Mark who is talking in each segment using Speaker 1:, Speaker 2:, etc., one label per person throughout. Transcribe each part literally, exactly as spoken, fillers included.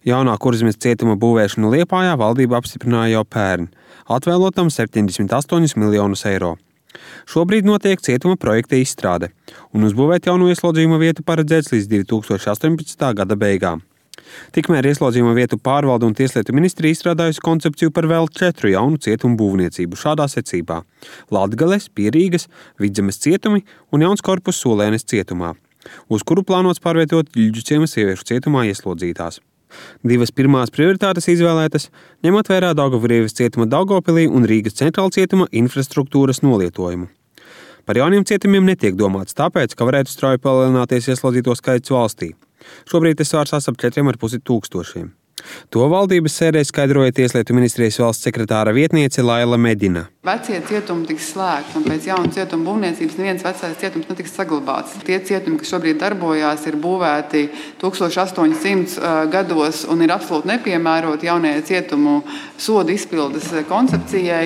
Speaker 1: Jaunā Kurzemes cietuma būvēšanu Liepājā valdība apstiprināja jau pērn, atvēlot tam septiņdesmit astoņus miljonus eiro. Šobrīd notiek cietuma projekta izstrāde, un uzbūvēt jauno ieslodzījuma vietu paredzēts līdz divi tūkstoši astoņpadsmitā gada beigām. Tikmēr ieslodzījuma vietu pārvalde un Tieslietu ministrija izstrādājusi koncepciju par vēl četru jaunu cietumu būvniecību šādā secībā – Latgales, Pierīgas, Vidzemes cietumi un jauns korpus Solēnes cietumā, uz kuru plānots pārvietot Ļļģuciema sieviešu cietumā ieslodzītās. Divas pirmās prioritātes izvēlētas, ņemot vērā Daugavpils cietuma Daugavpilī un Rīgas centrāla cietuma infrastruktūras nolietojumu. Par jauniem cietumiem netiek domāts tāpēc, ka varētu strauji palielināties ieslodzīto skaits valstī. Šobrīd tas svārsās ap četriem ar pusi tūkstošiem. To valdības sēdē skaidroja Tieslietu ministrijas valsts sekretāra vietniece Laila Medina.
Speaker 2: Vecie cietumi tiks slēgti, un pēc jaunu cietumu būvniecības neviens vecais cietums netiks saglabāts. Tie cietumi, kas šobrīd darbojās, ir būvēti tūkstoš astoņsimt gados un ir absolūti nepiemēroti jaunajai cietumu sodu izpildes koncepcijai.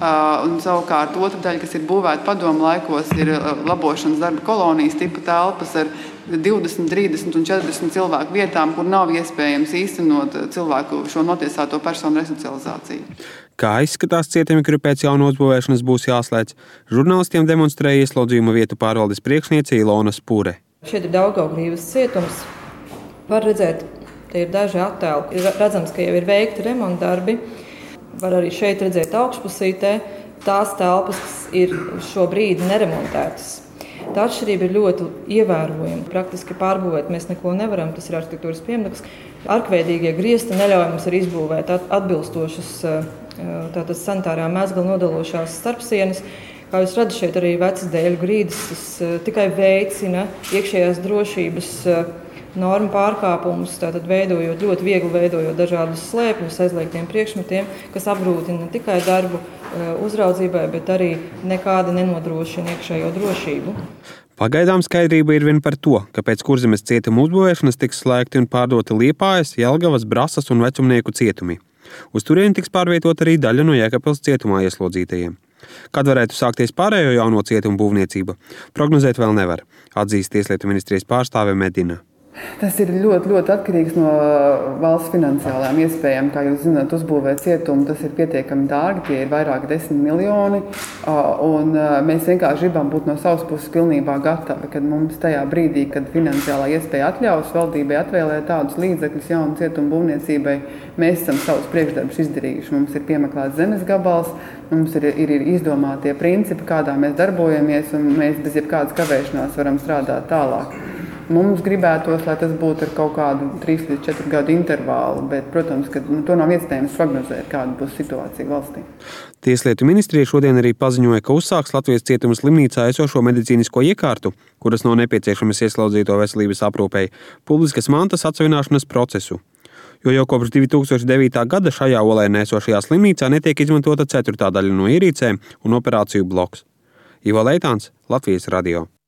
Speaker 2: Un savukārt otra daļa, kas ir būvēta padomu laikos, ir labošanas darba kolonijas tipa telpas ar divdesmit, trīsdesmit un četrdesmit cilvēku vietām, kur nav iespējams īstenot cilvēku šo notiesāto personu resocializāciju.
Speaker 1: Kā izskatās cietumi, kuri pēc jauno uzbūvēšanas būs jāslēdz, žurnālistiem demonstrēja ieslodzījuma vietu pārvaldes priekšniece Ilona Spure.
Speaker 3: Šeit ir Daugavpils cietums. Var redzēt, te ir daži attēli. Ir redzams, ka jau ir veikti remontdarbi. Var arī šeit redzēt augšpusītē tās telpas, kas ir šobrīd neremontētas. Tā atšķirība ir ļoti ievērojama. Praktiski pārbūvēt mēs neko nevaram, tas ir arhitektūras piemineklis. Arkveidīgie griesti neļauj mums arī izbūvēt atbilstošas tātad sanitārā mezgla nodalošās starpsienas. Kā jūs redzat, šeit arī vecas dēļu grīdas, tas tikai veicina iekšējās drošības normu pārkāpumus, tātad veidojot, ļoti viegli veidojot dažādus slēpņus aizliegtiem priekšmetiem, kas apgrūtina ne tikai darbu uzraudzībai, bet arī nekādi nenodrošina iekšējo drošību.
Speaker 1: Pagaidām skaidrība ir vien par to, ka pēc Kurzemes cietuma uzbūvēšanas tiks slēgti un pārdoti Liepājas, Jelgavas, Brasas un Vecumnieku cietumi. Uz turieni tiks pārvietot arī daļa no Jēkabpils cietumā ieslodzītajiem. Kad varētu sākties pārējo jauno cietumu būvniecība, prognozēt vēl nevar, atzīst Tieslietu ministrijas pārstāve Medina.
Speaker 2: Tas ir ļoti, ļoti atkarīgs no valsts finansiālām iespējām. Kā jūs zināt, uzbūvēt cietumu, tas ir pietiekami dārgi, tie ir vairāk desmit miljoni. Un mēs vienkārši gribam būt no savas puses pilnībā gatavi, kad mums tajā brīdī, kad finansiālā iespēja atļaus valdībai atvēlēt tādus līdzekļus jaunu cietumu būvniecībai, mēs esam savus priekšdarbus izdarījuši. Mums ir piemeklēts zemes gabals, mums ir, ir, ir izdomātie principi, kādā mēs darbojamies, un mēs bez jebkādas kavēšanās varam strādāt tālāk. Mums gribētos, lai tas būtu ar kaut kādu trīs līdz četru gadu intervālu, bet, protams, ka nu, to nav iespējams prognozēt, kāda būs situācija valstī.
Speaker 1: Tieslietu ministrija šodien arī paziņoja, ka uzsāks Latvijas cietuma slimnīcā esošo medicīnisko iekārtu, kuras nav nepieciešamas ieslodzīto veselības aprūpei, publiskas mantas atsevināšanas procesu. Jo jau kopš divi tūkstoši devītā gada šajā Olēnē esošajā slimnīcā netiek izmantota ceturtā daļa no ierīcēm un operāciju bloks. Ivo Leitāns, Latvijas radio.